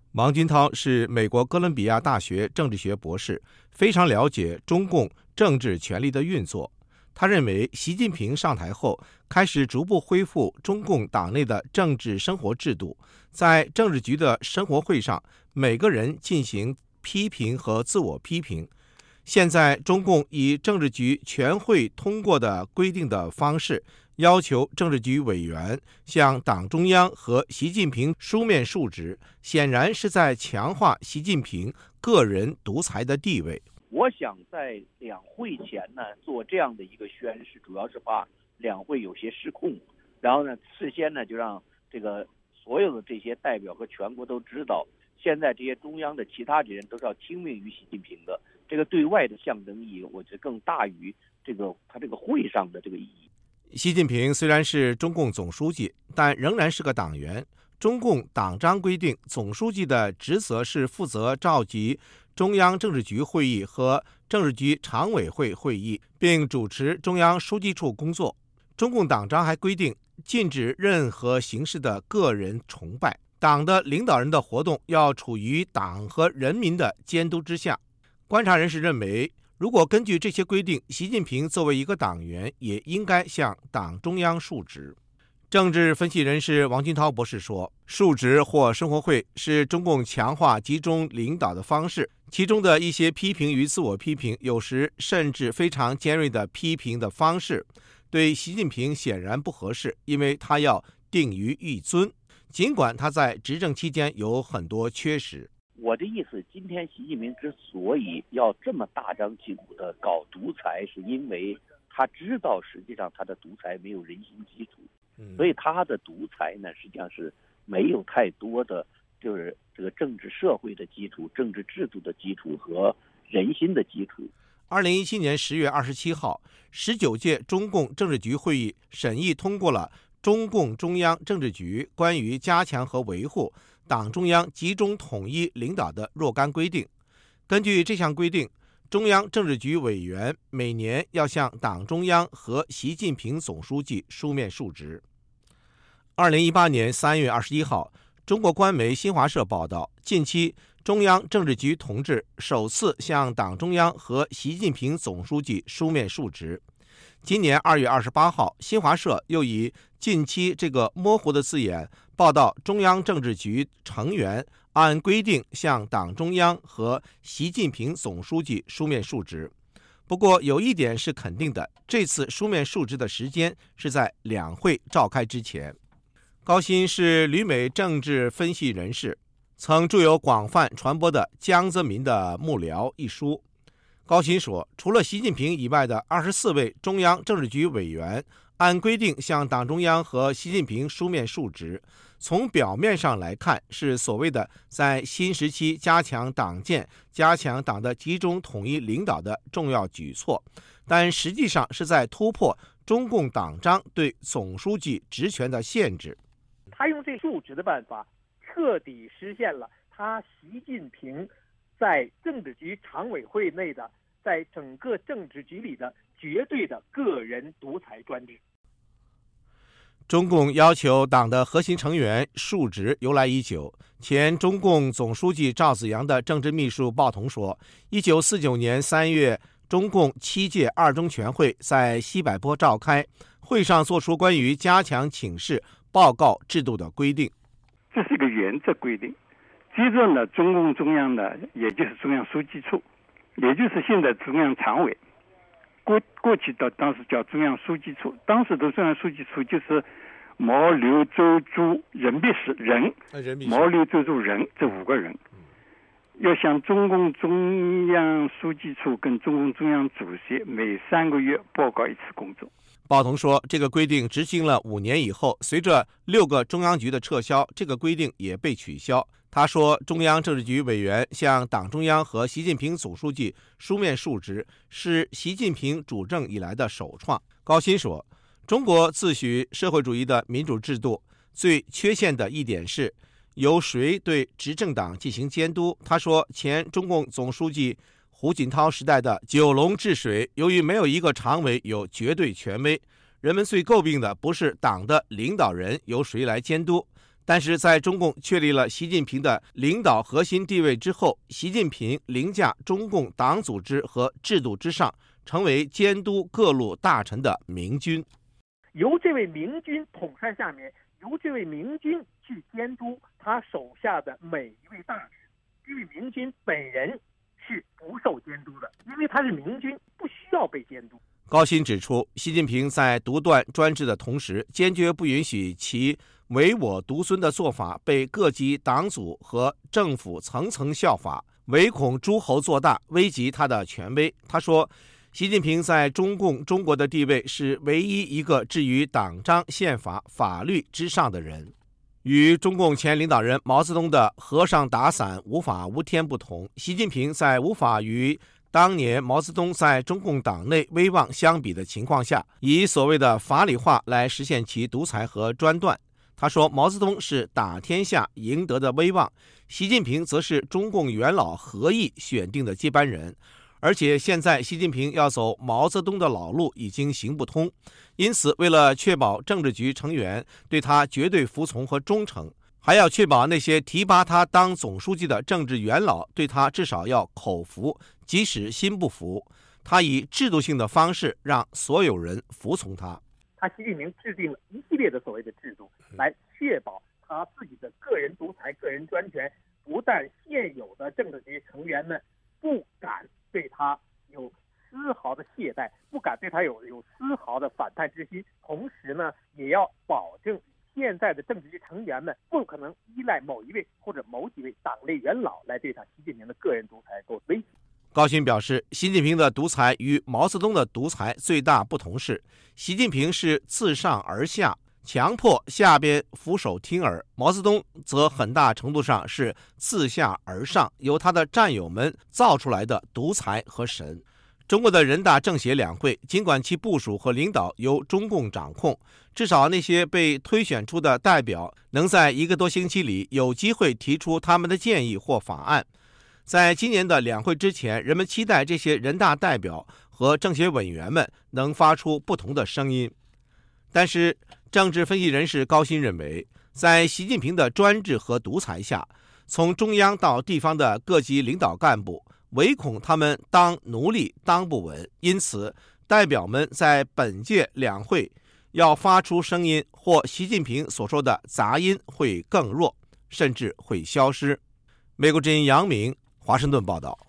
王军涛是美国哥伦比亚大学政治学博士，非常了解中共政治权力的运作。他认为，习近平上台后，开始逐步恢复中共党内的政治生活制度，在政治局的生活会上，每个人进行批评和自我批评。现在，中共以政治局全会通过的规定的方式，要求政治局委员向党中央和习近平书面述职，显然是在强化习近平个人独裁的地位。 我想在两会前呢做这样的一个宣示，主要是怕两会有些失控，然后呢事先呢就让这个所有的这些代表和全国都知道，现在这些中央的其他人都是要听命于习近平的。这个对外的象征意义，我觉得更大于他这个会上的这个意义。 习近平虽然是中共总书记，但仍然是个党员。中共党章规定，总书记的职责是负责召集中央政治局会议和政治局常委会会议，并主持中央书记处工作。中共党章还规定，禁止任何形式的个人崇拜，党的领导人的活动要处于党和人民的监督之下。观察人士认为，如果根据这些规定，习近平作为一个党员，也应该向党中央述职。政治分析人士王军涛博士说，述职或生活会是中共强化集中领导的方式，其中的一些批评与自我批评，有时甚至非常尖锐的批评的方式，对习近平显然不合适，因为他要定于一尊，尽管他在执政期间有很多缺失。 我的意思，今天习近平之所以要这么大张旗鼓的搞独裁，是因为他知道实际上他的独裁没有人心基础，所以他的独裁呢，实际上是没有太多的就是这个政治社会的基础、政治制度的基础和人心的基础。 2017年10月27号，19届中共政治局会议审议通过了中共中央政治局关于加强和维护党中央集中统一领导的若干规定。根据这项规定，中央政治局委员每年要向党中央和习近平总书记书面述职。2018年3月21号，中国官媒新华社报道，近期中央政治局同志首次向党中央和习近平总书记书面述职。今年2月28号，新华社又以近期这个模糊的字眼报道，中央政治局成员按规定向党中央和习近平总书记书面述职。不过有一点是肯定的，这次书面述职的时间是在两会召开之前。高鑫是旅美政治分析人士，曾著有广泛传播的《江泽民的幕僚》一书。高鑫说，除了习近平以外的24位中央政治局委员按规定向党中央和习近平书面述职，从表面上来看是所谓的在新时期加强党建、加强党的集中统一领导的重要举措，但实际上是在突破中共党章对总书记职权的限制。 他用这述职的办法，彻底实现了他习近平在政治局常委会内的，在整个政治局里的绝对的个人独裁专制。 中共要求党的核心成员述职由来已久。前中共总书记赵紫阳的政治秘书鲍同说，1949年3月，中共7届二中全会在西柏坡召开，会上作出关于加强请示报告制度的规定。 这是一个原则规定。接着呢，中共中央呢，也就是中央书记处，也就是现在中央常委，过去的当时叫中央书记处，当时的中央书记处就是毛、刘、周、朱、任弼时人，毛、刘、周、朱、任这5个人，要向中共中央书记处跟中共中央主席每3个月报告一次工作。 鲍同说，这个规定执行了5年以后，随着6个中央局的撤销，这个规定也被取消。他说，中央政治局委员向党中央和习近平总书记书面述职是习近平主政以来的首创。高鑫说，中国自诩社会主义的民主制度最缺陷的一点是由谁对执政党进行监督。他说，前中共总书记胡锦涛时代的九龙治水，由于没有一个常委有绝对权威，人们最诟病的不是党的领导人由谁来监督， 但是在中共确立了习近平的领导核心地位之后，习近平凌驾中共党组织和制度之上，成为监督各路大臣的明君。 由这位明君统帅下面，由这位明君去监督他手下的每一位大臣。这位明君本人是不受监督的，因为他是明君，不需要被监督。 高鑫指出，习近平在独断专制的同时，坚决不允许其唯我独尊的做法被各级党组和政府层层效法，唯恐诸侯做大，危及他的权威。他说，习近平在中国的地位是唯一一个置于党章、宪法、法律之上的人。与中共前领导人毛泽东的和尚打伞无法无天不同，习近平在无法与当年毛泽东在中共党内威望相比的情况下，以所谓的法理化来实现其独裁和专断。他说，毛泽东是打天下赢得的威望，习近平则是中共元老合议选定的接班人，而且现在习近平要走毛泽东的老路已经行不通，因此为了确保政治局成员对他绝对服从和忠诚，还要确保那些提拔他当总书记的政治元老对他至少要口服，即使心不服，他以制度性的方式让所有人服从他。 习近平制定了一系列的所谓的制度，来确保他自己的个人独裁、个人专权，不但现有的政治局成员们不敢对他有丝毫的懈怠，不敢对他有丝毫的反叛之心，同时呢，也要保证现在的政治局成员们不可能依赖某一位或者某几位党内元老来对他习近平的个人独裁构威胁。 高鑫表示，习近平的独裁与毛泽东的独裁最大不同是，习近平是自上而下，强迫下边俯首听耳；毛泽东则很大程度上是自下而上，由他的战友们造出来的独裁和神。中国的人大政协两会，尽管其部署和领导由中共掌控，至少那些被推选出的代表能在1个多星期里有机会提出他们的建议或法案。在今年的两会之前，人们期待这些人大代表和政协委员们能发出不同的声音。但是，政治分析人士高鑫认为，在习近平的专制和独裁下，从中央到地方的各级领导干部唯恐他们当奴隶当不稳，因此代表们在本届两会要发出声音，或习近平所说的杂音会更弱，甚至会消失。美国之音杨明华盛顿报道。